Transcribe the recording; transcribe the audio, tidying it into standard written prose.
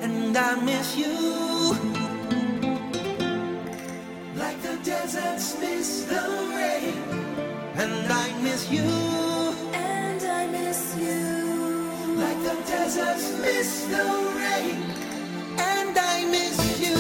and I miss you. Like the deserts miss the rain, and I miss you. And I miss you. Like the deserts miss the rain, and I miss you.